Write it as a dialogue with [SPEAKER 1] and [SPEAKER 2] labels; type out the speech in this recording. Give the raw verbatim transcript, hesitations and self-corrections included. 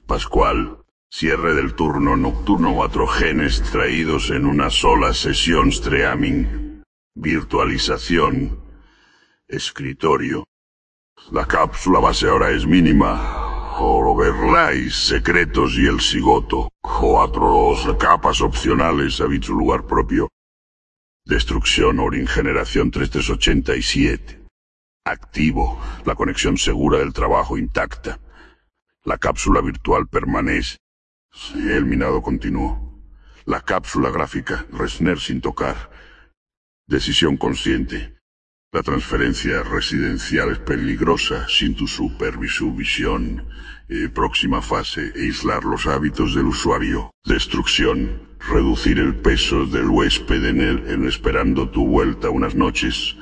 [SPEAKER 1] Pascual. Cierre del turno nocturno. Cuatro genes traídos en una sola sesión. Streaming. Virtualización. Escritorio. La cápsula base ahora es mínima. Overlays secretos y el cigoto. Cuatro capas opcionales. Habita su lugar propio. Destrucción Orin generación treinta y tres ochenta y siete. Activo. La conexión segura del trabajo intacta. La cápsula virtual permanece. El minado continuó. La cápsula gráfica. Resner sin tocar. Decisión consciente. La transferencia residencial es peligrosa sin tu supervisión. Eh, próxima fase. Aislar los hábitos del usuario. Destrucción. Reducir el peso del huésped en él en esperando tu vuelta unas noches.